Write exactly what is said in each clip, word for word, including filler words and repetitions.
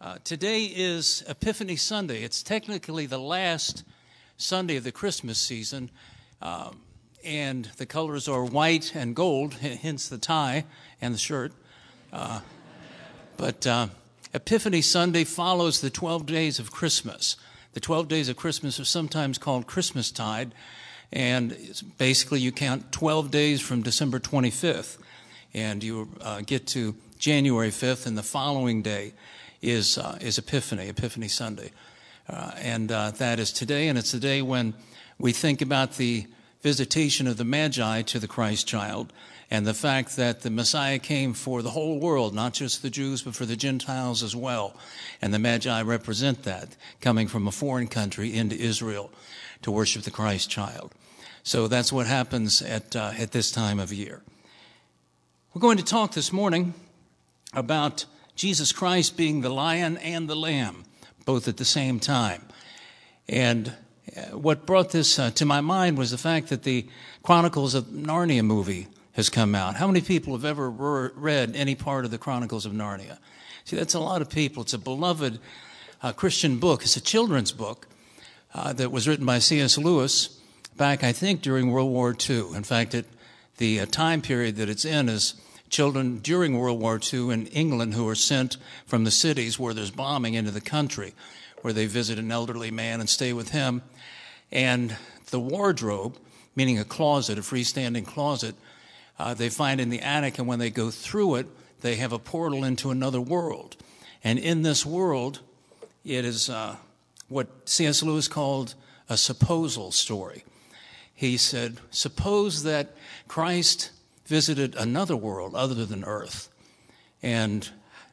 Uh, today is Epiphany Sunday. It's technically the last Sunday of the Christmas season, um, and the colors are white and gold, hence the tie and the shirt. Uh, but uh, Epiphany Sunday follows the twelve days of Christmas. The twelve days of Christmas are sometimes called Christmastide, and it's basically you count twelve days from December twenty-fifth, and you uh, get to January fifth, and the following day is uh, is Epiphany, Epiphany Sunday. Uh, and uh, that is today, and it's the day when we think about the visitation of the Magi to the Christ child and the fact that the Messiah came for the whole world, not just the Jews, but for the Gentiles as well. And the Magi represent that, coming from a foreign country into Israel to worship the Christ child. So that's what happens at uh, at this time of year. We're going to talk this morning about Jesus Christ being the lion and the lamb, both at the same time. And what brought this uh, to my mind was the fact that the Chronicles of Narnia movie has come out. How many people have ever re- read any part of the Chronicles of Narnia? See, that's a lot of people. It's a beloved uh, Christian book. It's a children's book uh, that was written by C S Lewis back, I think, during World War Two. In fact, it, the uh, time period that it's in is children during World War Two in England who are sent from the cities where there's bombing into the country, where they visit an elderly man and stay with him. And the wardrobe, meaning a closet, a freestanding closet, uh, they find in the attic, and when they go through it, they have a portal into another world. And in this world, it is uh, what C S Lewis called a supposal story. He said, suppose that Christ visited another world other than Earth and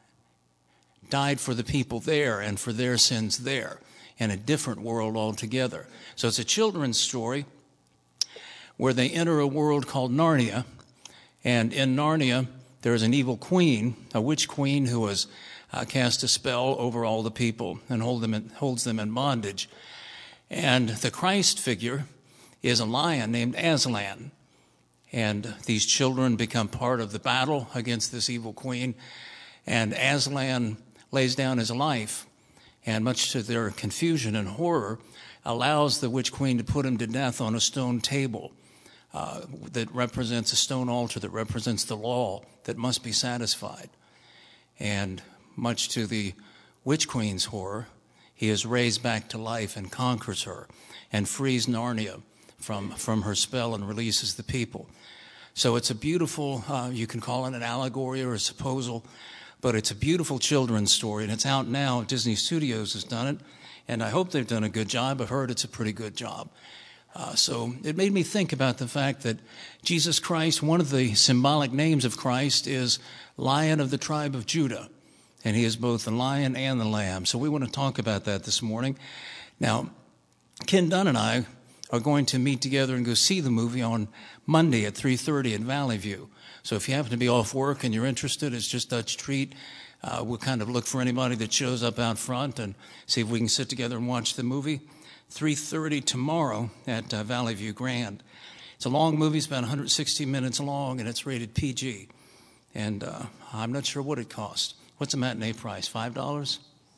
died for the people there and for their sins there in a different world altogether. So it's a children's story where they enter a world called Narnia, and in Narnia there's an evil queen, a witch queen who has uh, cast a spell over all the people and hold them in, holds them in bondage. And the Christ figure is a lion named Aslan. And these children become part of the battle against this evil queen. And Aslan lays down his life, and much to their confusion and horror, allows the witch queen to put him to death on a stone table uh, that represents a stone altar that represents the law that must be satisfied. And much to the witch queen's horror, he is raised back to life and conquers her and frees Narnia from, from her spell and releases the people. So it's a beautiful, uh, you can call it an allegory or a supposal, but it's a beautiful children's story, and it's out now. Disney Studios has done it, and I hope they've done a good job. I've heard it's a pretty good job. Uh, so it made me think about the fact that Jesus Christ, one of the symbolic names of Christ is Lion of the tribe of Judah, and he is both the lion and the lamb. So we want to talk about that this morning. Now, Ken Dunn and I are going to meet together and go see the movie on Monday at three thirty in Valley View. So if you happen to be off work and you're interested, it's just Dutch Treat. Uh, we'll kind of look for anybody that shows up out front and see if we can sit together and watch the movie. three thirty tomorrow at uh, Valley View Grand. It's a long movie. It's about one hundred sixty minutes long, and it's rated P G. And uh, I'm not sure what it costs. What's the matinee price, five dollars?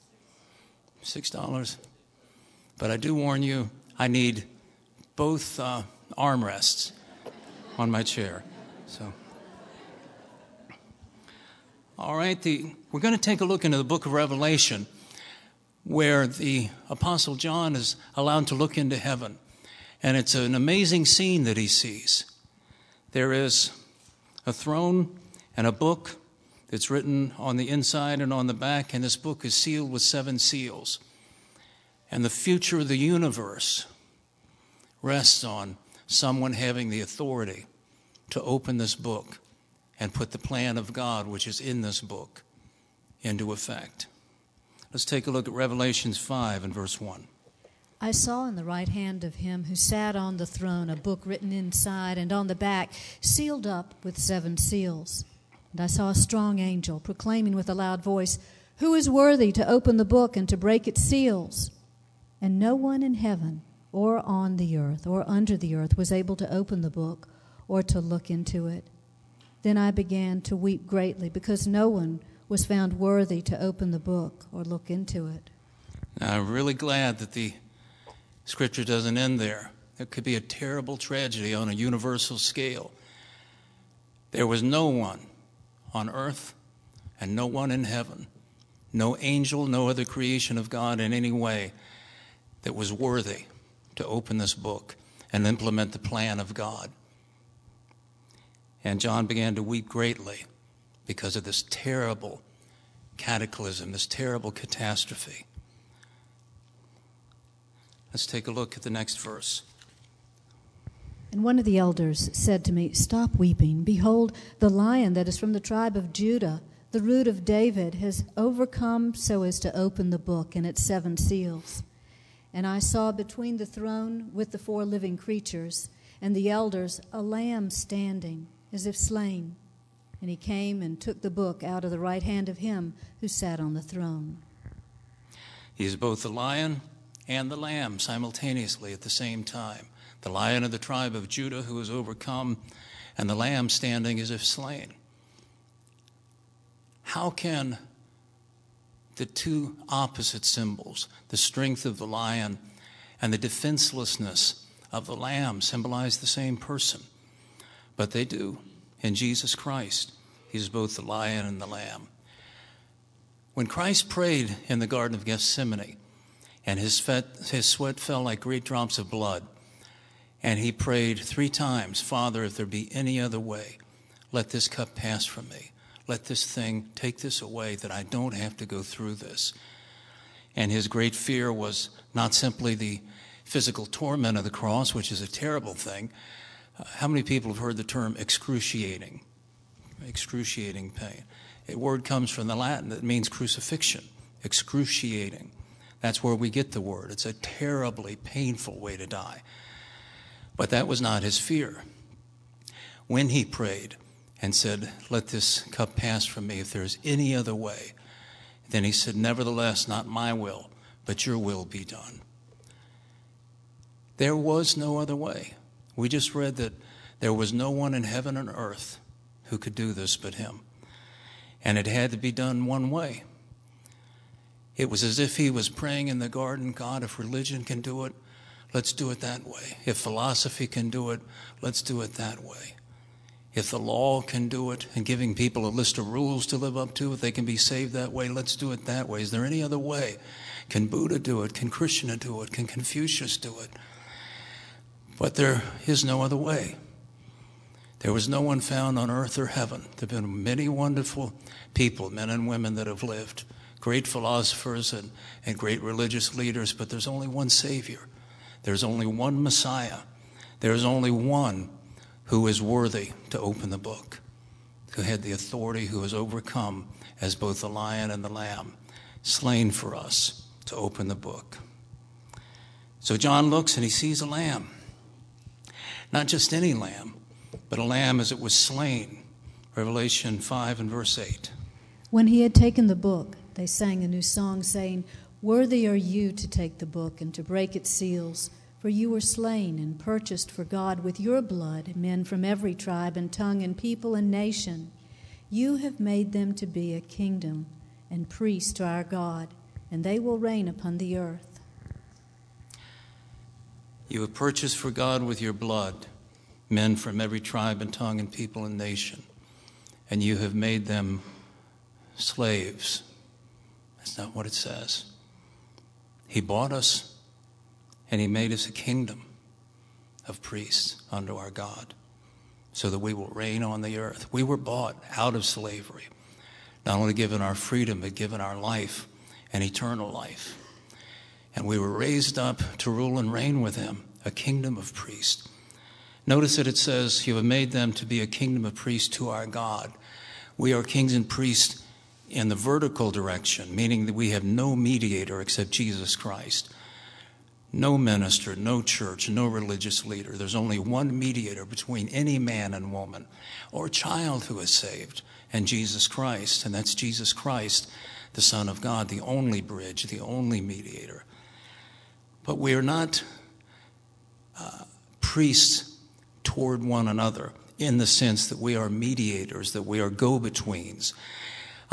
six dollars? But I do warn you, I need both uh, armrests on my chair. So, all right, the, we're going to take a look into the book of Revelation, where the Apostle John is allowed to look into heaven. And it's an amazing scene that he sees. There is a throne and a book that's written on the inside and on the back, and this book is sealed with seven seals. And the future of the universe rests on someone having the authority to open this book and put the plan of God, which is in this book, into effect. Let's take a look at Revelations five and verse one. I saw in the right hand of him who sat on the throne a book written inside and on the back, sealed up with seven seals. And I saw a strong angel proclaiming with a loud voice, "Who is worthy to open the book and to break its seals?" And no one in heaven or on the earth or under the earth was able to open the book or to look into it. Then I began to weep greatly because no one was found worthy to open the book or look into it. Now, I'm really glad that the scripture doesn't end there. It could be a terrible tragedy on a universal scale. There was no one on earth and no one in heaven, no angel, no other creation of God in any way that was worthy to open this book and implement the plan of God. And John began to weep greatly because of this terrible cataclysm, this terrible catastrophe. Let's take a look at the next verse. And one of the elders said to me, "Stop weeping. Behold, the Lion that is from the tribe of Judah, the root of David, has overcome so as to open the book and its seven seals." And I saw between the throne with the four living creatures and the elders a lamb standing as if slain. And he came and took the book out of the right hand of him who sat on the throne. He is both the lion and the lamb simultaneously at the same time. The lion of the tribe of Judah who is overcome, and the lamb standing as if slain. How can the two opposite symbols, the strength of the lion and the defenselessness of the lamb, symbolize the same person? But they do in Jesus Christ. He is both the lion and the lamb. When Christ prayed in the Garden of Gethsemane, and his sweat, his sweat fell like great drops of blood, and he prayed three times, "Father, if there be any other way, let this cup pass from me. Let this thing, take this away, that I don't have to go through this." And his great fear was not simply the physical torment of the cross, which is a terrible thing. Uh, how many people have heard the term excruciating? Excruciating pain. A word comes from the Latin that means crucifixion, excruciating. That's where we get the word. It's a terribly painful way to die. But that was not his fear. When he prayed and said, "Let this cup pass from me if there's any other way," then he said, "Nevertheless, not my will, but your will be done." There was no other way. We just read that there was no one in heaven and earth who could do this but him. And it had to be done one way. It was as if he was praying in the garden, "God, if religion can do it, let's do it that way. If philosophy can do it, let's do it that way. If the law can do it and giving people a list of rules to live up to, if they can be saved that way, let's do it that way. Is there any other way? Can Buddha do it? Can Krishna do it? Can Confucius do it?" But there is no other way. There was no one found on earth or heaven. There have been many wonderful people, men and women, that have lived, great philosophers and, and great religious leaders, but there's only one Savior. There's only one Messiah. There's only one who is worthy to open the book, who had the authority, who has overcome as both the lion and the lamb, slain for us to open the book. So John looks and he sees a lamb. Not just any lamb, but a lamb as it was slain. Revelation five and verse eight. When he had taken the book, they sang a new song, saying, "Worthy are you to take the book and to break its seals, for you were slain and purchased for God with your blood men from every tribe and tongue and people and nation. You have made them to be a kingdom and priests to our God, and they will reign upon the earth." You have purchased for God with your blood men from every tribe and tongue and people and nation, and you have made them slaves. That's not what it says. He bought us, and he made us a kingdom of priests unto our God, so that we will reign on the earth. We were bought out of slavery, not only given our freedom, but given our life and eternal life. And we were raised up to rule and reign with him, a kingdom of priests. Notice that it says, you have made them to be a kingdom of priests to our God. We are kings and priests in the vertical direction, meaning that we have no mediator except Jesus Christ. No minister, no church, no religious leader. There's only one mediator between any man and woman or child who is saved and Jesus Christ, and that's Jesus Christ, the Son of God, the only bridge, the only mediator. But we are not uh, priests toward one another in the sense that we are mediators, that we are go-betweens.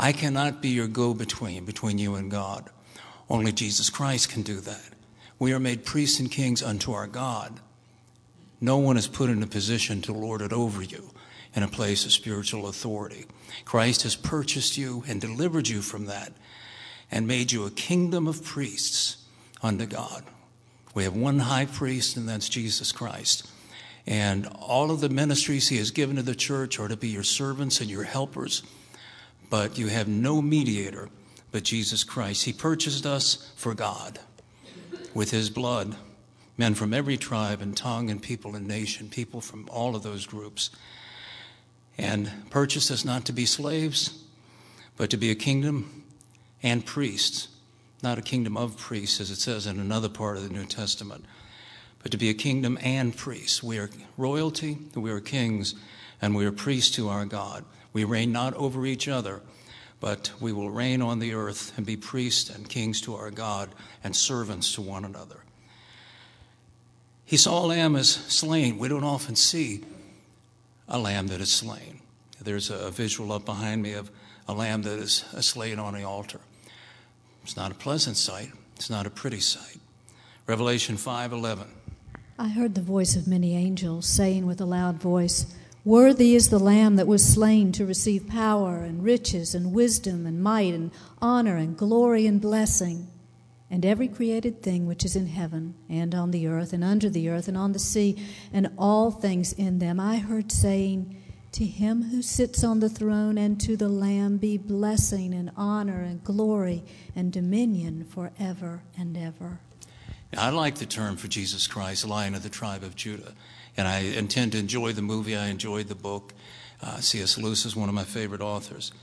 I cannot be your go-between between you and God. Only Jesus Christ can do that. We are made priests and kings unto our God. No one is put in a position to lord it over you in a place of spiritual authority. Christ has purchased you and delivered you from that and made you a kingdom of priests unto God. We have one high priest, and that's Jesus Christ. And all of the ministries he has given to the church are to be your servants and your helpers. But you have no mediator but Jesus Christ. He purchased us for God with his blood. Men from every tribe and tongue and people and nation, people from all of those groups. And purchased us not to be slaves, but to be a kingdom and priests. Not a kingdom of priests, as it says in another part of the New Testament, but to be a kingdom and priests. We are royalty, we are kings, and we are priests to our God. We reign not over each other, but we will reign on the earth and be priests and kings to our God and servants to one another. He saw a lamb as slain. We don't often see a lamb that is slain. There's a visual up behind me of a lamb that is slain on the altar. It's not a pleasant sight. It's not a pretty sight. Revelation five eleven. I heard the voice of many angels saying with a loud voice, "Worthy is the Lamb that was slain to receive power and riches and wisdom and might and honor and glory and blessing. And every created thing which is in heaven and on the earth and under the earth and on the sea and all things in them, I heard saying, to him who sits on the throne and to the Lamb be blessing and honor and glory and dominion forever and ever." Now, I like the term for Jesus Christ, Lion of the tribe of Judah. And I intend to enjoy the movie. I enjoyed the book. Uh, C S Lewis is one of my favorite authors.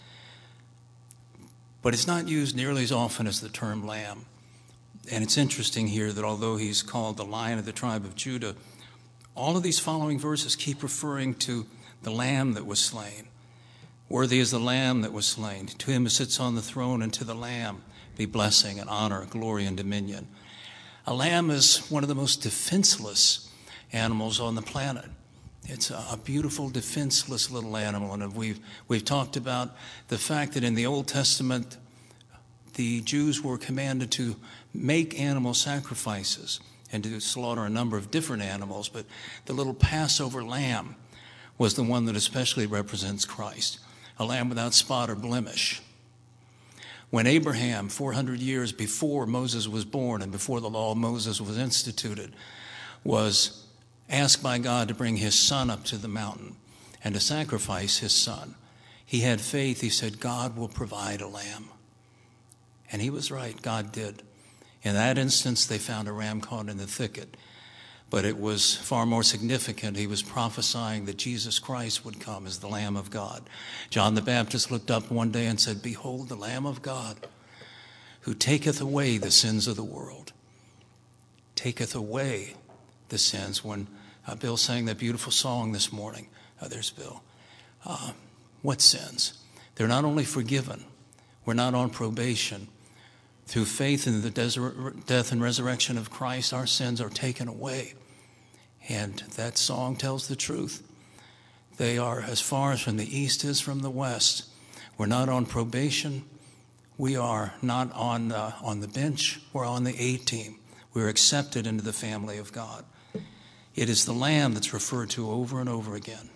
But it's not used nearly as often as the term lamb. And it's interesting here that although he's called the Lion of the tribe of Judah, all of these following verses keep referring to the lamb that was slain. Worthy is the lamb that was slain. To him who sits on the throne and to the lamb be blessing and honor, glory and dominion. A lamb is one of the most defenseless animals on the planet. It's a, a beautiful, defenseless little animal. And we've, we've talked about the fact that in the Old Testament, the Jews were commanded to make animal sacrifices and to slaughter a number of different animals. But the little Passover lamb was the one that especially represents Christ, a lamb without spot or blemish. When Abraham, four hundred years before Moses was born and before the law of Moses was instituted, was asked by God to bring his son up to the mountain and to sacrifice his son, he had faith. He said, God will provide a lamb. And he was right. God did. In that instance, they found a ram caught in the thicket. But it was far more significant. He was prophesying that Jesus Christ would come as the Lamb of God. John the Baptist looked up one day and said, "Behold, the Lamb of God, who taketh away the sins of the world." Taketh away the sins. When uh, Bill sang that beautiful song this morning, uh, there's Bill. Uh, what sins? They're not only forgiven. We're not on probation. Through faith in the desert, death and resurrection of Christ, our sins are taken away. And that song tells the truth. They are as far as from the east is from the west. We're not on probation. We are not on, uh, on the bench. We're on the A team. We're accepted into the family of God. It is the lamb that's referred to over and over again.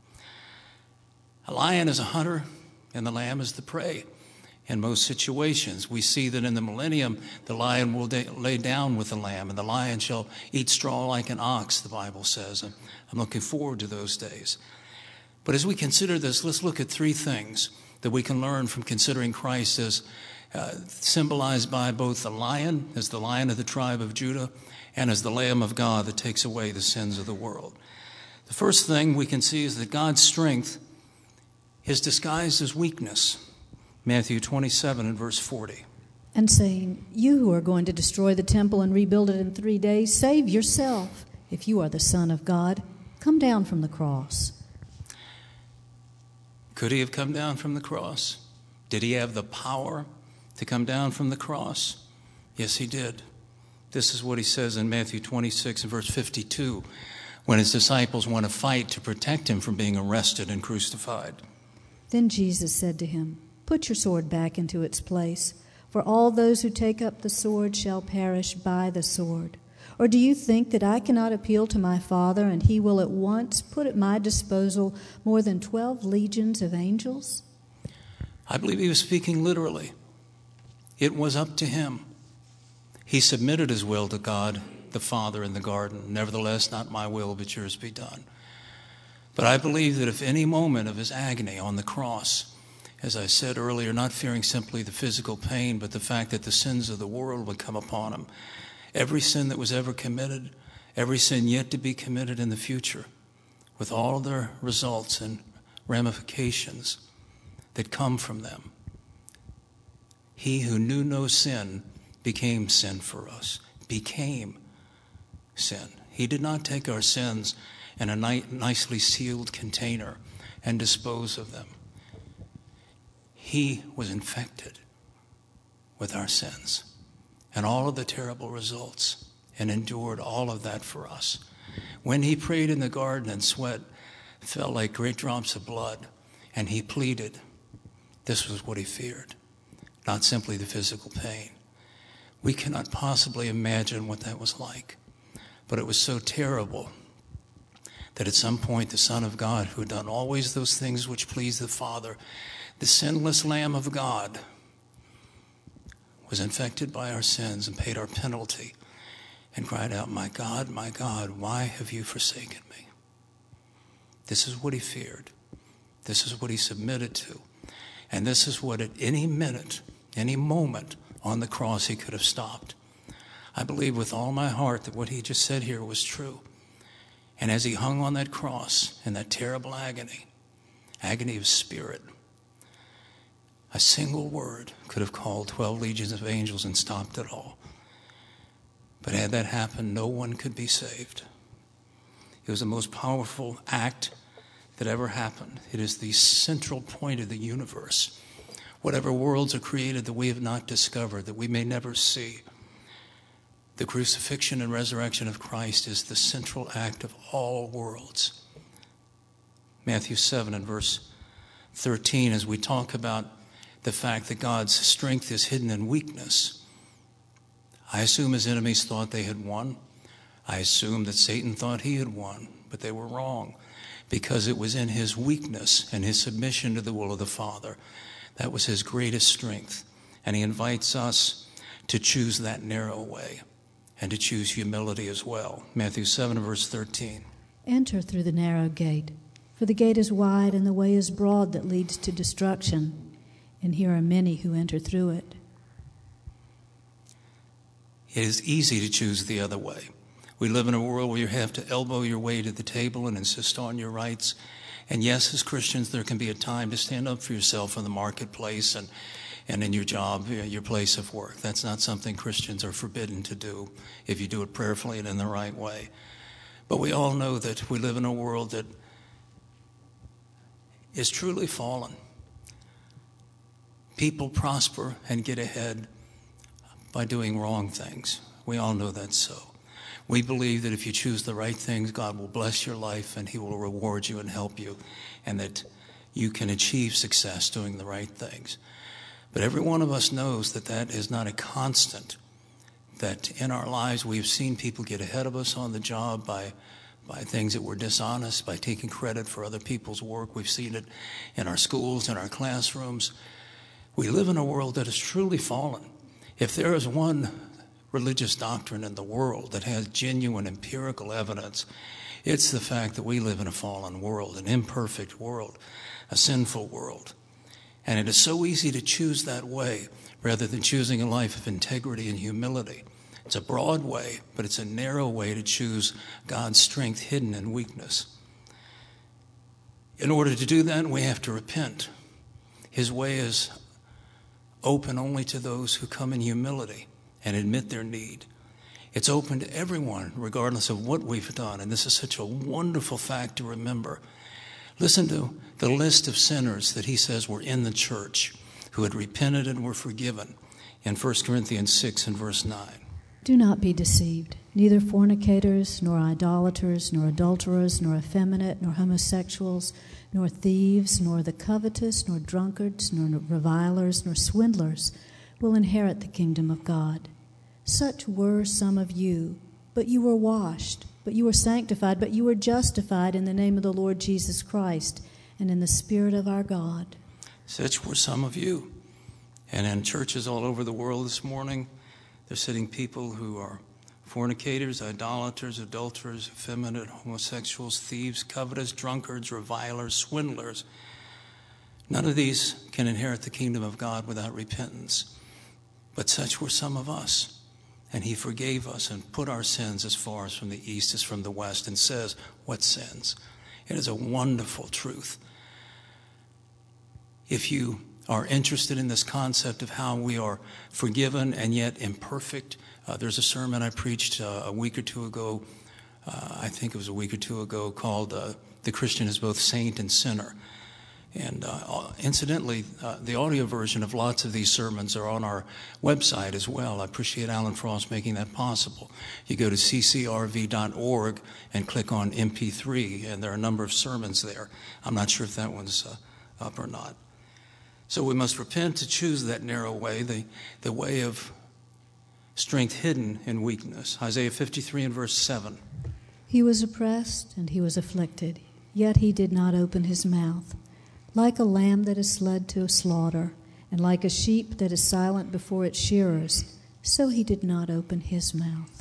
A lion is a hunter, and the lamb is the prey. In most situations, we see that in the millennium, the lion will da- lay down with the lamb, and the lion shall eat straw like an ox, the Bible says. And I'm looking forward to those days. But as we consider this, let's look at three things that we can learn from considering Christ as uh, symbolized by both the lion, as the Lion of the tribe of Judah, and as the Lamb of God that takes away the sins of the world. The first thing we can see is that God's strength is disguised as weakness. Matthew twenty-seven and verse forty. And saying, "You who are going to destroy the temple and rebuild it in three days, save yourself. If you are the Son of God, come down from the cross." Could he have come down from the cross? Did he have the power to come down from the cross? Yes, he did. This is what he says in Matthew twenty-six and verse fifty-two, when his disciples want to fight to protect him from being arrested and crucified. Then Jesus said to him, Put your sword back into its place, for all those who take up the sword shall perish by the sword. Or do you think that I cannot appeal to my Father, and he will at once put at my disposal more than twelve legions of angels? I believe he was speaking literally. It was up to him. He submitted his will to God, the Father, in the garden. Nevertheless, not my will, but yours be done. But I believe that if any moment of his agony on the cross, as I said earlier, not fearing simply the physical pain, but the fact that the sins of the world would come upon him, every sin that was ever committed, every sin yet to be committed in the future, with all their results and ramifications that come from them, he who knew no sin became sin for us, became sin. He did not take our sins in a ni- nicely sealed container and dispose of them. He was infected with our sins and all of the terrible results and endured all of that for us. When he prayed in the garden and sweat fell like great drops of blood and he pleaded, this was what he feared, not simply the physical pain. We cannot possibly imagine what that was like, but it was so terrible that at some point the Son of God, who had done always those things which pleased the Father, the sinless Lamb of God, was infected by our sins and paid our penalty and cried out, my God, my God, why have you forsaken me? This is what he feared. This is what he submitted to. And this is what at any minute, any moment on the cross he could have stopped. I believe with all my heart that what he just said here was true. And as he hung on that cross in that terrible agony, agony of spirit, a single word could have called twelve legions of angels and stopped it all. But had that happened, no one could be saved. It was the most powerful act that ever happened. It is the central point of the universe. Whatever worlds are created that we have not discovered, that we may never see, the crucifixion and resurrection of Christ is the central act of all worlds. Matthew seven and verse thirteen, as we talk about the fact that God's strength is hidden in weakness. I assume his enemies thought they had won. I assume that Satan thought he had won, but they were wrong, because it was in his weakness and his submission to the will of the Father. That was his greatest strength. And he invites us to choose that narrow way and to choose humility as well. Matthew seven verse thirteen. Enter through the narrow gate, for the gate is wide and the way is broad that leads to destruction, and here are many who enter through it. It is easy to choose the other way. We live in a world where you have to elbow your way to the table and insist on your rights. And yes, as Christians, there can be a time to stand up for yourself in the marketplace and, and in your job, your place of work. That's not something Christians are forbidden to do if you do it prayerfully and in the right way. But we all know that we live in a world that is truly fallen. People prosper and get ahead by doing wrong things. We all know that's so. We believe that if you choose the right things, God will bless your life and he will reward you and help you, and that you can achieve success doing the right things. But every one of us knows that that is not a constant, that in our lives we've seen people get ahead of us on the job by, by things that were dishonest, by taking credit for other people's work. We've seen it in our schools, in our classrooms. We live in a world that is truly fallen. If there is one religious doctrine in the world that has genuine empirical evidence, it's the fact that we live in a fallen world, an imperfect world, a sinful world. And it is so easy to choose that way rather than choosing a life of integrity and humility. It's a broad way, but it's a narrow way to choose God's strength hidden in weakness. In order to do that, we have to repent. His way is open only to those who come in humility and admit their need. It's open to everyone, regardless of what we've done. And this is such a wonderful fact to remember. Listen to the list of sinners that he says were in the church, who had repented and were forgiven in First Corinthians six and verse nine. Do not be deceived. Neither fornicators, nor idolaters, nor adulterers, nor effeminate, nor homosexuals, nor thieves, nor the covetous, nor drunkards, nor revilers, nor swindlers will inherit the kingdom of God. Such were some of you, but you were washed, but you were sanctified, but you were justified in the name of the Lord Jesus Christ and in the Spirit of our God. Such were some of you. And in churches all over the world this morning, they're sitting people who are fornicators, idolaters, adulterers, effeminate, homosexuals, thieves, covetous, drunkards, revilers, swindlers. None of these can inherit the kingdom of God without repentance. But such were some of us. And he forgave us and put our sins as far as from the east as from the west, and says, what sins? It is a wonderful truth. If you are interested in this concept of how we are forgiven and yet imperfect, uh, there's a sermon I preached uh, a week or two ago, uh, I think it was a week or two ago, called uh, The Christian is Both Saint and Sinner. And uh, incidentally, uh, the audio version of lots of these sermons are on our website as well. I appreciate Alan Frost making that possible. You go to c c r v dot org and click on M P three, and there are a number of sermons there. I'm not sure if that one's uh, up or not. So we must repent to choose that narrow way, the, the way of strength hidden in weakness. Isaiah fifty-three and verse seven. He was oppressed and he was afflicted, yet he did not open his mouth. Like a lamb that is led to slaughter, and like a sheep that is silent before its shearers, so he did not open his mouth.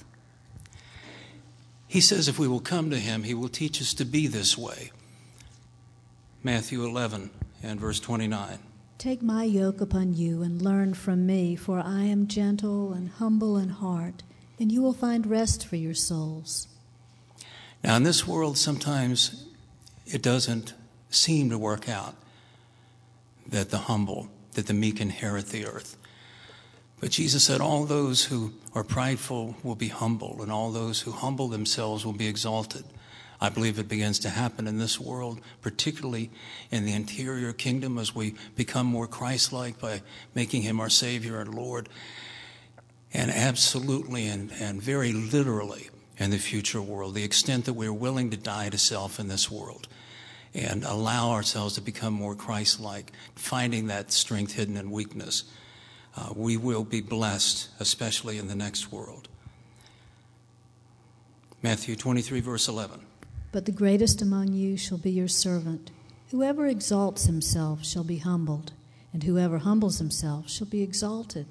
He says if we will come to him, he will teach us to be this way. Matthew eleven and verse twenty-nine. Take my yoke upon you and learn from me, for I am gentle and humble in heart, and you will find rest for your souls. Now, in this world, sometimes it doesn't seem to work out that the humble, that the meek inherit the earth. But Jesus said all those who are prideful will be humble, and all those who humble themselves will be exalted. I believe it begins to happen in this world, particularly in the interior kingdom, as we become more Christ-like by making him our Savior and Lord. And absolutely and, and very literally in the future world, the extent that we're willing to die to self in this world and allow ourselves to become more Christ-like, finding that strength hidden in weakness, uh, we will be blessed, especially in the next world. Matthew twenty-three, verse eleven. But the greatest among you shall be your servant. Whoever exalts himself shall be humbled, and whoever humbles himself shall be exalted.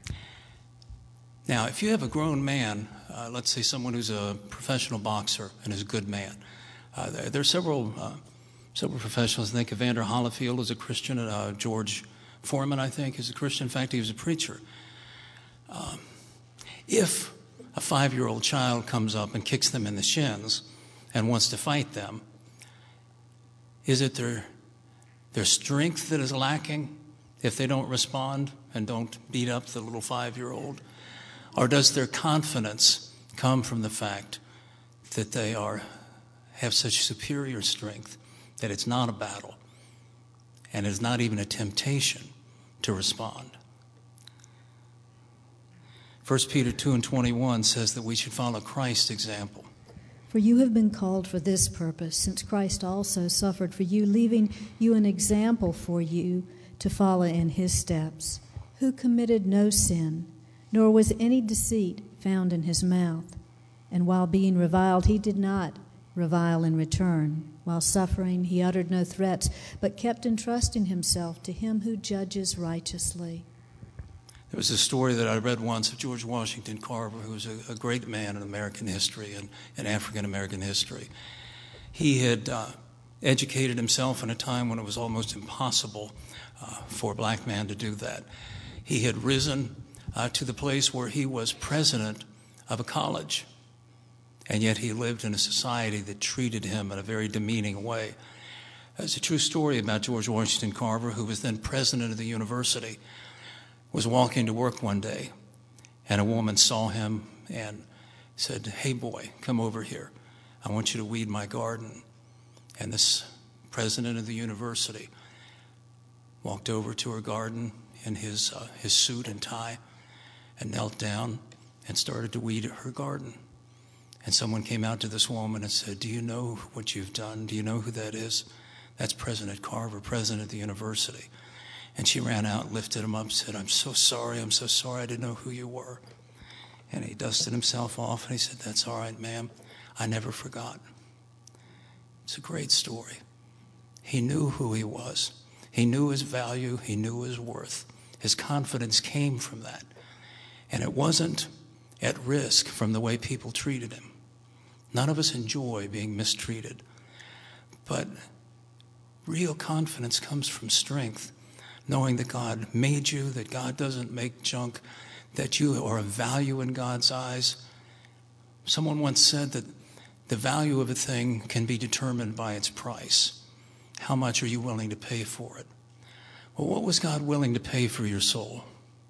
Now, if you have a grown man, uh, let's say someone who's a professional boxer and is a good man, uh, there, there are several uh, several professionals. I think Evander Holyfield is a Christian. Uh, George Foreman, I think, is a Christian. In fact, he was a preacher. Um, if a five-year-old child comes up and kicks them in the shins and wants to fight them, is it their their strength that is lacking if they don't respond and don't beat up the little five-year-old? Or does their confidence come from the fact that they are have such superior strength that it's not a battle and it's not even a temptation to respond? First Peter two and twenty-one says that we should follow Christ's example. For you have been called for this purpose, since Christ also suffered for you, leaving you an example for you to follow in his steps, who committed no sin, nor was any deceit found in his mouth. And while being reviled, he did not revile in return. While suffering, he uttered no threats, but kept entrusting himself to him who judges righteously. There was a story that I read once of George Washington Carver, who was a, a great man in American history and in African-American history. He had uh, educated himself in a time when it was almost impossible uh, for a black man to do that. He had risen uh, to the place where he was president of a college, and yet he lived in a society that treated him in a very demeaning way. There's a true story about George Washington Carver, who was then president of the university, was walking to work one day, and a woman saw him and said, "Hey, boy, come over here. I want you to weed my garden." And this president of the university walked over to her garden in his uh, his suit and tie and knelt down and started to weed her garden. And someone came out to this woman and said, do you know what you've done? Do you know who that is? That's President Carver, president of the university. And she ran out, lifted him up, and said, I'm so sorry, I'm so sorry, I didn't know who you were. And he dusted himself off, and he said, that's all right, ma'am. I never forgot. It's a great story. He knew who he was. He knew his value. He knew his worth. His confidence came from that. And it wasn't at risk from the way people treated him. None of us enjoy being mistreated. But real confidence comes from strength, knowing that God made you, that God doesn't make junk, that you are of value in God's eyes. Someone once said that the value of a thing can be determined by its price. How much are you willing to pay for it? Well, what was God willing to pay for your soul?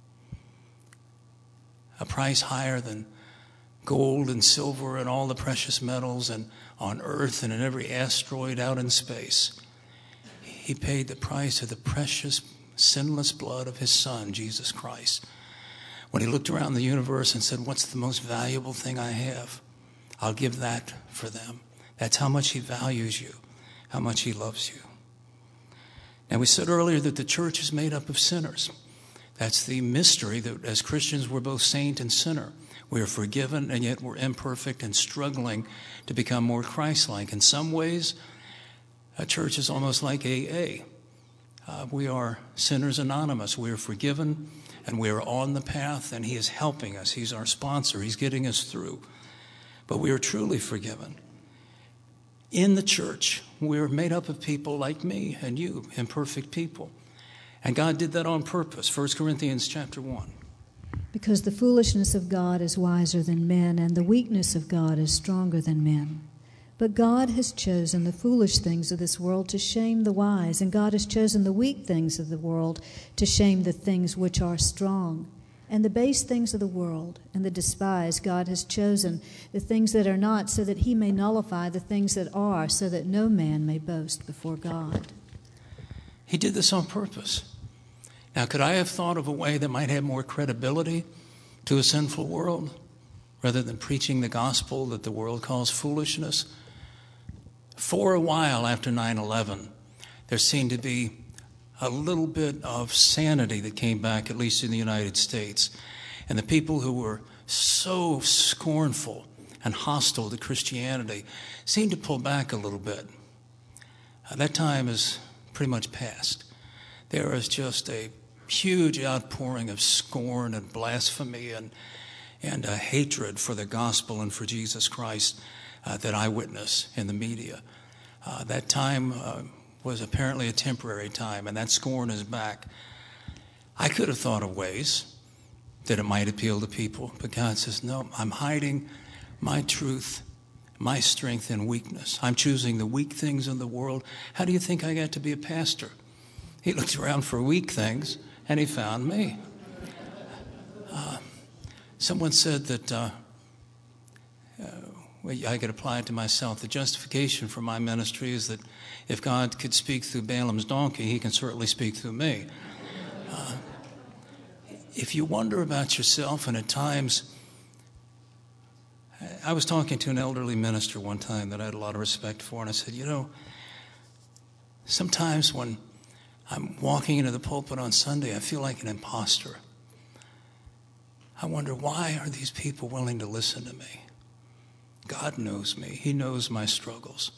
A price higher than gold and silver and all the precious metals and on earth and in every asteroid out in space. He paid the price of the precious, sinless blood of his Son, Jesus Christ. When he looked around the universe and said, what's the most valuable thing I have? I'll give that for them. That's how much he values you, how much he loves you. Now, we said earlier that the church is made up of sinners. That's the mystery that as Christians we're both saint and sinner. We are forgiven and yet we're imperfect and struggling to become more Christ-like. In some ways, a church is almost like A A. Uh, we are sinners anonymous. We are forgiven and we are on the path and he is helping us. He's our sponsor. He's getting us through. But we are truly forgiven. In the church, we're made up of people like me and you, imperfect people. And God did that on purpose. First Corinthians chapter one. Because the foolishness of God is wiser than men, and the weakness of God is stronger than men. But God has chosen the foolish things of this world to shame the wise, and God has chosen the weak things of the world to shame the things which are strong. And the base things of the world and the despised God has chosen, the things that are not, so that he may nullify the things that are, so that no man may boast before God. He did this on purpose. Now, could I have thought of a way that might have more credibility to a sinful world rather than preaching the gospel that the world calls foolishness? For a while after nine eleven, there seemed to be a little bit of sanity that came back, at least in the United States. And the people who were so scornful and hostile to Christianity seemed to pull back a little bit. Uh, that time is pretty much past. There is just a huge outpouring of scorn and blasphemy and, and a hatred for the gospel and for Jesus Christ uh, that I witness in the media. Uh, that time uh, was apparently a temporary time, and that scorn is back. I could have thought of ways that it might appeal to people, but God says, no, I'm hiding my truth, my strength in weakness. I'm choosing the weak things in the world. How do you think I got to be a pastor? He looked around for weak things, and he found me. Uh, someone said that uh, uh, well, I could apply it to myself. The justification for my ministry is that if God could speak through Balaam's donkey, he can certainly speak through me. Uh, if you wonder about yourself, and at times, I was talking to an elderly minister one time that I had a lot of respect for, and I said, you know, sometimes when I'm walking into the pulpit on Sunday, I feel like an imposter. I wonder, why are these people willing to listen to me? God knows me. He knows my struggles.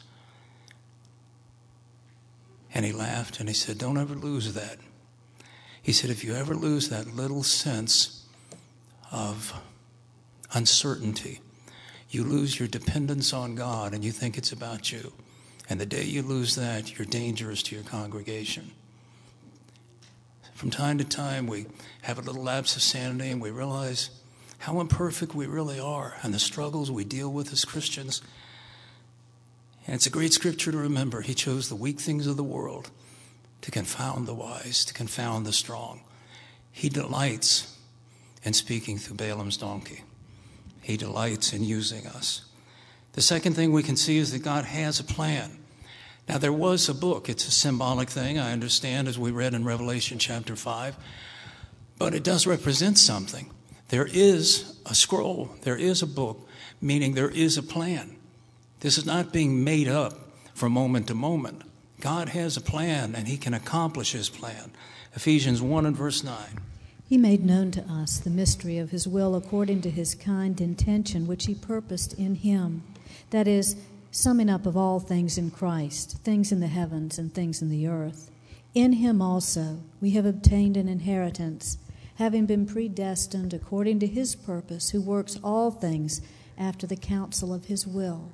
And he laughed and he said, don't ever lose that. He said, if you ever lose that little sense of uncertainty, you lose your dependence on God and you think it's about you. And the day you lose that, you're dangerous to your congregation. From time to time, we have a little lapse of sanity and we realize how imperfect we really are and the struggles we deal with as Christians. And it's a great scripture to remember. He chose the weak things of the world to confound the wise, to confound the strong. He delights in speaking through Balaam's donkey. He delights in using us. The second thing we can see is that God has a plan. Now, there was a book. It's a symbolic thing, I understand, as we read in Revelation chapter five. But it does represent something. There is a scroll. There is a book, meaning there is a plan. This is not being made up from moment to moment. God has a plan, and he can accomplish his plan. Ephesians one and verse nine. He made known to us the mystery of his will according to his kind intention, which he purposed in him. That is, summing up of all things in Christ, things in the heavens and things in the earth. In him also we have obtained an inheritance, having been predestined according to his purpose, who works all things after the counsel of his will.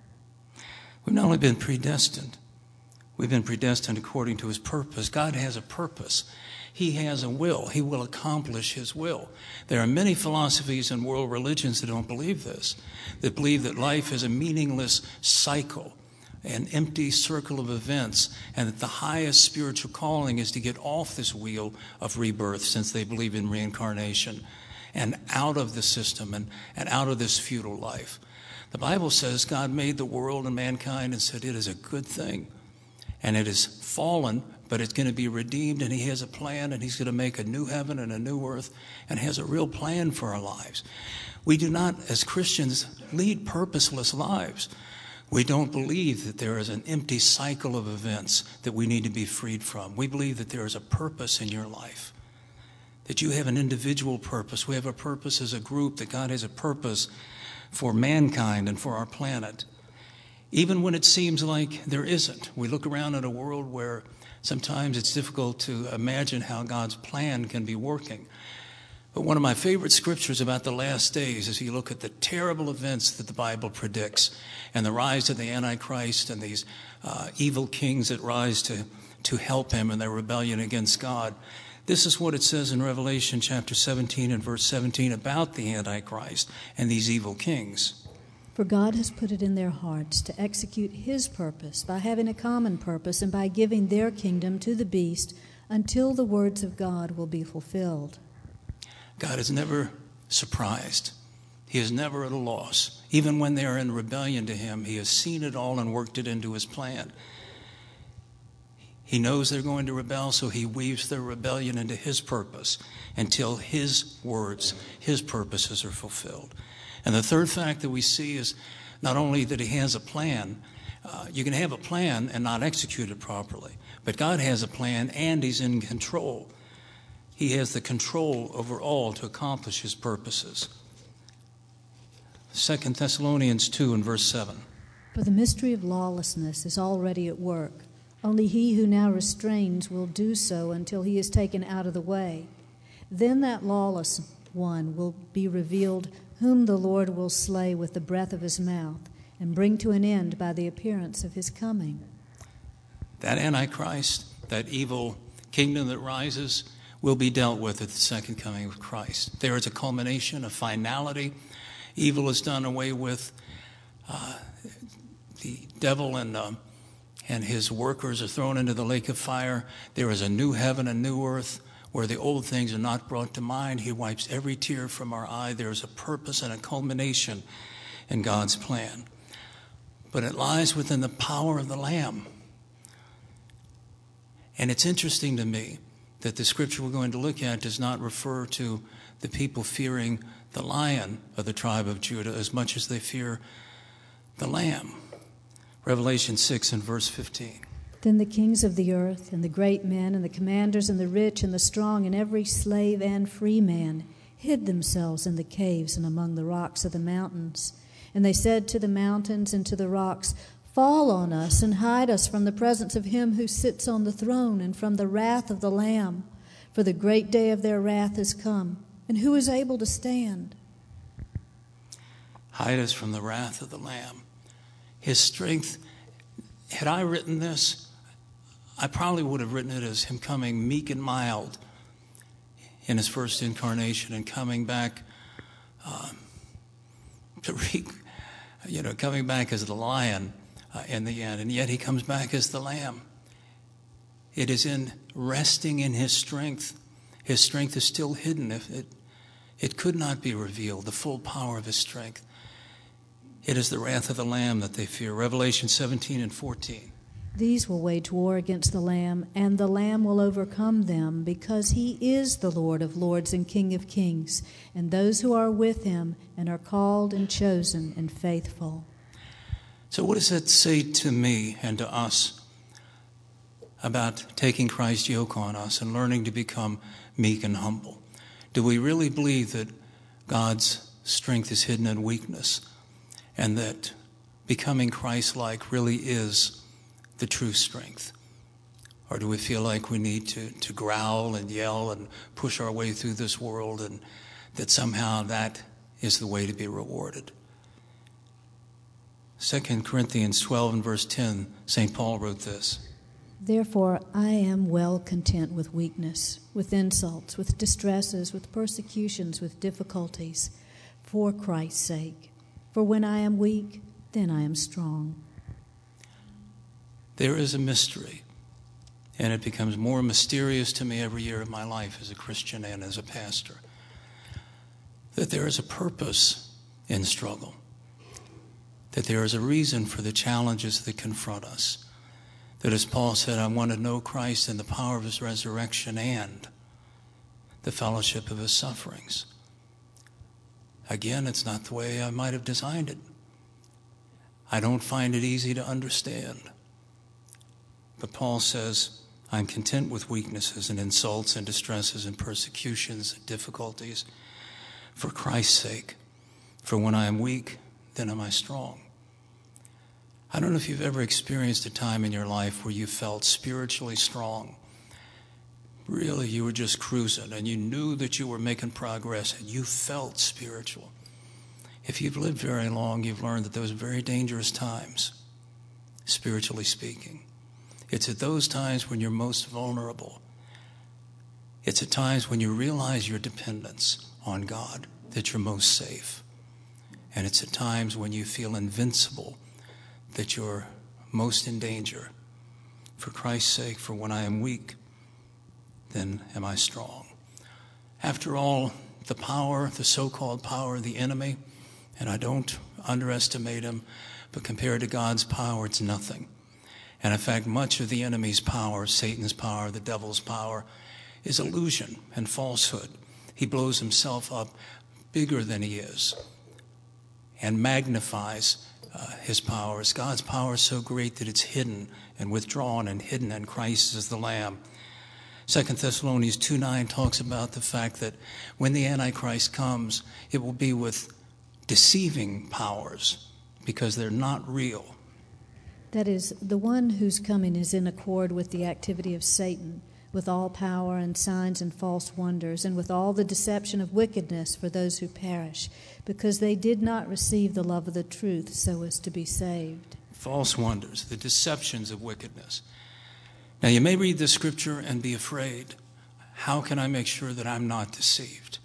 We've not only been predestined, we've been predestined according to his purpose. God has a purpose. He has a will. He will accomplish his will. There are many philosophies and world religions that don't believe this, that believe that life is a meaningless cycle, an empty circle of events, and that the highest spiritual calling is to get off this wheel of rebirth, since they believe in reincarnation, and out of the system and, and out of this futile life. The Bible says God made the world and mankind and said it is a good thing. And it is fallen, but it's going to be redeemed, and he has a plan, and he's going to make a new heaven and a new earth, and has a real plan for our lives. We do not, as Christians, lead purposeless lives. We don't believe that there is an empty cycle of events that we need to be freed from. We believe that there is a purpose in your life, that you have an individual purpose. We have a purpose as a group, that God has a purpose for mankind and for our planet. Even when it seems like there isn't. We look around at a world where sometimes it's difficult to imagine how God's plan can be working. But one of my favorite scriptures about the last days is you look at the terrible events that the Bible predicts, and the rise of the Antichrist and these uh, evil kings that rise to, to help him in their rebellion against God. This is what it says in Revelation chapter seventeen and verse seventeen about the Antichrist and these evil kings. For God has put it in their hearts to execute his purpose by having a common purpose and by giving their kingdom to the beast until the words of God will be fulfilled. God is never surprised. He is never at a loss. Even when they are in rebellion to him, he has seen it all and worked it into his plan. He knows they're going to rebel, so he weaves their rebellion into his purpose until his words, his purposes are fulfilled. And the third fact that we see is not only that he has a plan. Uh, you can have a plan and not execute it properly. But God has a plan, and he's in control. He has the control over all to accomplish his purposes. Second Thessalonians two and verse seven. For the mystery of lawlessness is already at work. Only he who now restrains will do so until he is taken out of the way. Then that lawless one will be revealed, whom the Lord will slay with the breath of his mouth and bring to an end by the appearance of his coming. That Antichrist, that evil kingdom that rises, will be dealt with at the second coming of Christ. There is a culmination, a finality. Evil is done away with. Uh, the devil and uh, and his workers are thrown into the lake of fire. There is a new heaven and new earth where the old things are not brought to mind. He wipes every tear from our eye. There is a purpose and a culmination in God's plan. But it lies within the power of the Lamb. And it's interesting to me that the scripture we're going to look at does not refer to the people fearing the Lion of the tribe of Judah as much as they fear the Lamb. Revelation six and verse fifteen. Then the kings of the earth and the great men and the commanders and the rich and the strong and every slave and free man hid themselves in the caves and among the rocks of the mountains. And they said to the mountains and to the rocks, Fall on us and hide us from the presence of him who sits on the throne and from the wrath of the Lamb. For the great day of their wrath is come, and who is able to stand? Hide us from the wrath of the Lamb. His strength, had I written this, I probably would have written it as him coming meek and mild in his first incarnation and coming back uh, to re, you know, coming back as the lion uh, in the end, and yet he comes back as the lamb. It is in resting in his strength. His strength is still hidden. If it, it could not be revealed, the full power of his strength. It is the wrath of the Lamb that they fear. Revelation seventeen and fourteen. These will wage war against the Lamb, and the Lamb will overcome them, because he is the Lord of lords and King of kings, and those who are with him and are called and chosen and faithful. So what does that say to me and to us about taking Christ's yoke on us and learning to become meek and humble? Do we really believe that God's strength is hidden in weakness, and that becoming Christ-like really is the true strength? Or do we feel like we need to, to growl and yell and push our way through this world, and that somehow that is the way to be rewarded? Second Corinthians twelve and verse ten, Saint Paul wrote this: Therefore I am well content with weakness, with insults, with distresses, with persecutions, with difficulties, for Christ's sake. For when I am weak, then I am strong. There is a mystery, and it becomes more mysterious to me every year of my life as a Christian and as a pastor, that there is a purpose in struggle, that there is a reason for the challenges that confront us, that, as Paul said, I want to know Christ and the power of his resurrection and the fellowship of his sufferings. Again, it's not the way I might have designed it. I don't find it easy to understand. But Paul says, I'm content with weaknesses and insults and distresses and persecutions and difficulties for Christ's sake. For when I am weak, then am I strong. I don't know if you've ever experienced a time in your life where you felt spiritually strong. Really, you were just cruising, and you knew that you were making progress, and you felt spiritual. If you've lived very long, you've learned that those are very dangerous times, spiritually speaking. It's at those times when you're most vulnerable. It's at times when you realize your dependence on God that you're most safe. And it's at times when you feel invincible that you're most in danger. For Christ's sake, for when I am weak, then am I strong. After all, the power, the so-called power of the enemy, and I don't underestimate him, but compared to God's power, it's nothing. And in fact, much of the enemy's power, Satan's power, the devil's power, is illusion and falsehood. He blows himself up bigger than he is and magnifies uh, his powers. God's power is so great that it's hidden and withdrawn and hidden, and Christ is the Lamb. Second Thessalonians two nine talks about the fact that when the Antichrist comes, it will be with deceiving powers because they're not real. That is, the one whose coming is in accord with the activity of Satan, with all power and signs and false wonders, and with all the deception of wickedness for those who perish, because they did not receive the love of the truth so as to be saved. False wonders, the deceptions of wickedness. Now, you may read the scripture and be afraid. How can I make sure that I'm not deceived?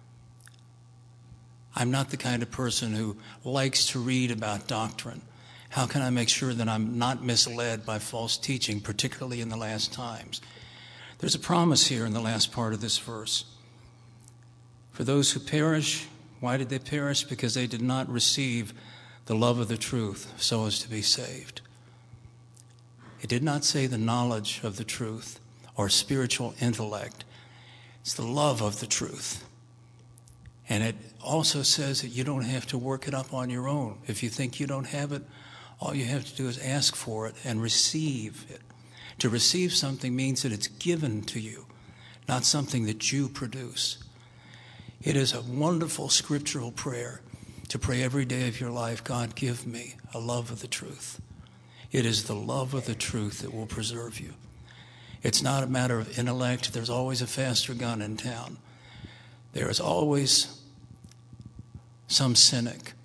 I'm not the kind of person who likes to read about doctrine. How can I make sure that I'm not misled by false teaching, particularly in the last times? There's a promise here in the last part of this verse. For those who perish, why did they perish? Because they did not receive the love of the truth so as to be saved. It did not say the knowledge of the truth or spiritual intellect. It's the love of the truth. And it also says that you don't have to work it up on your own. If you think you don't have it, all you have to do is ask for it and receive it. To receive something means that it's given to you, not something that you produce. It is a wonderful scriptural prayer to pray every day of your life, God, give me a love of the truth. It is the love of the truth that will preserve you. It's not a matter of intellect. There's always a faster gun in town. There is always some cynic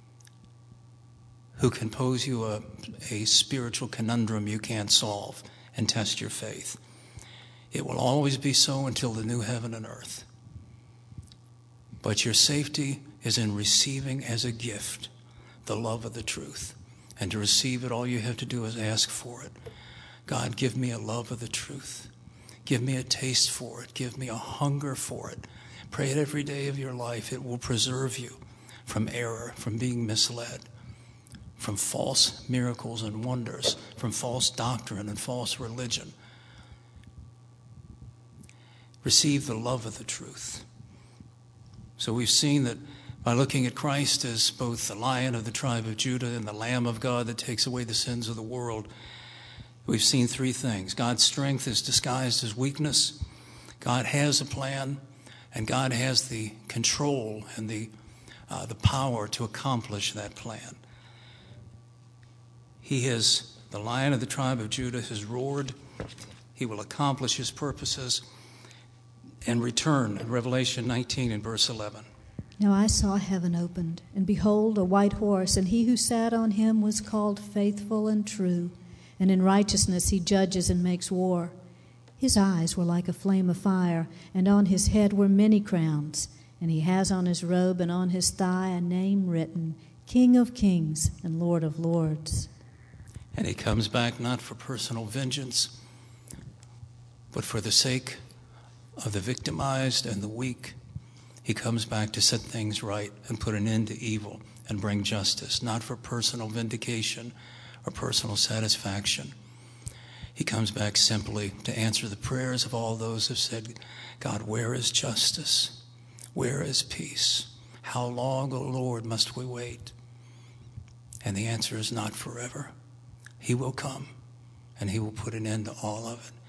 who can pose you a, a spiritual conundrum you can't solve and test your faith. It will always be so until the new heaven and earth. But your safety is in receiving as a gift the love of the truth. And to receive it, all you have to do is ask for it. God, give me a love of the truth. Give me a taste for it. Give me a hunger for it. Pray it every day of your life. It will preserve you from error, from being misled. from false miracles and wonders, from false doctrine and false religion. Receive the love of the truth. So we've seen that by looking at Christ as both the Lion of the tribe of Judah and the Lamb of God that takes away the sins of the world, we've seen three things. God's strength is disguised as weakness. God has a plan, and God has the control and the, uh, the power to accomplish that plan. He is the Lion of the tribe of Judah has roared. He will accomplish his purposes and return in Revelation nineteen and verse eleven. Now I saw heaven opened, and behold, a white horse, and he who sat on him was called Faithful and True, and in righteousness he judges and makes war. His eyes were like a flame of fire, and on his head were many crowns, and he has on his robe and on his thigh a name written, King of Kings and Lord of Lords. And he comes back not for personal vengeance, but for the sake of the victimized and the weak. He comes back to set things right and put an end to evil and bring justice, not for personal vindication or personal satisfaction. He comes back simply to answer the prayers of all those who have said, God, where is justice? Where is peace? How long, O Lord, must we wait? And the answer is not forever. He will come, and he will put an end to all of it.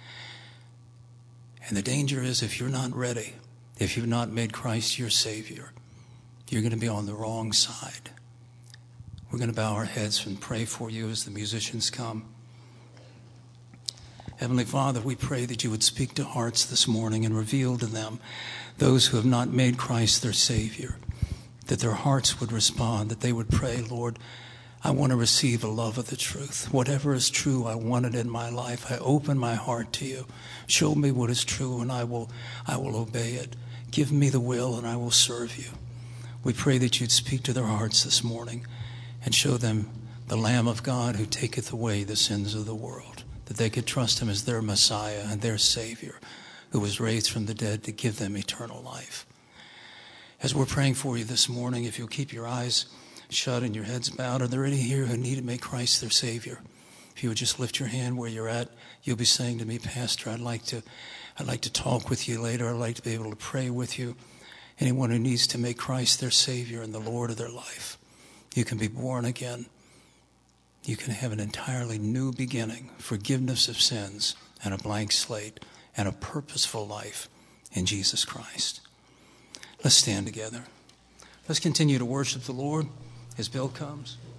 And the danger is, if you're not ready, if you've not made Christ your Savior, you're going to be on the wrong side. We're going to bow our heads and pray for you as the musicians come. Heavenly Father, we pray that you would speak to hearts this morning and reveal to them, those who have not made Christ their Savior, that their hearts would respond, that they would pray, Lord, I want to receive a love of the truth. Whatever is true, I want it in my life. I open my heart to you. Show me what is true, and I will, I will obey it. Give me the will, and I will serve you. We pray that you'd speak to their hearts this morning and show them the Lamb of God who taketh away the sins of the world, that they could trust him as their Messiah and their Savior, who was raised from the dead to give them eternal life. As we're praying for you this morning, if you'll keep your eyes shut and your heads bowed, are there any here who need to make Christ their Savior? If you would just lift your hand where you're at, you'll be saying to me, Pastor, I'd like to, I'd like to talk with you later. I'd like to be able to pray with you. Anyone who needs to make Christ their Savior and the Lord of their life, you can be born again. You can have an entirely new beginning, forgiveness of sins, and a blank slate, and a purposeful life in Jesus Christ. Let's stand together. Let's continue to worship the Lord as Bill comes.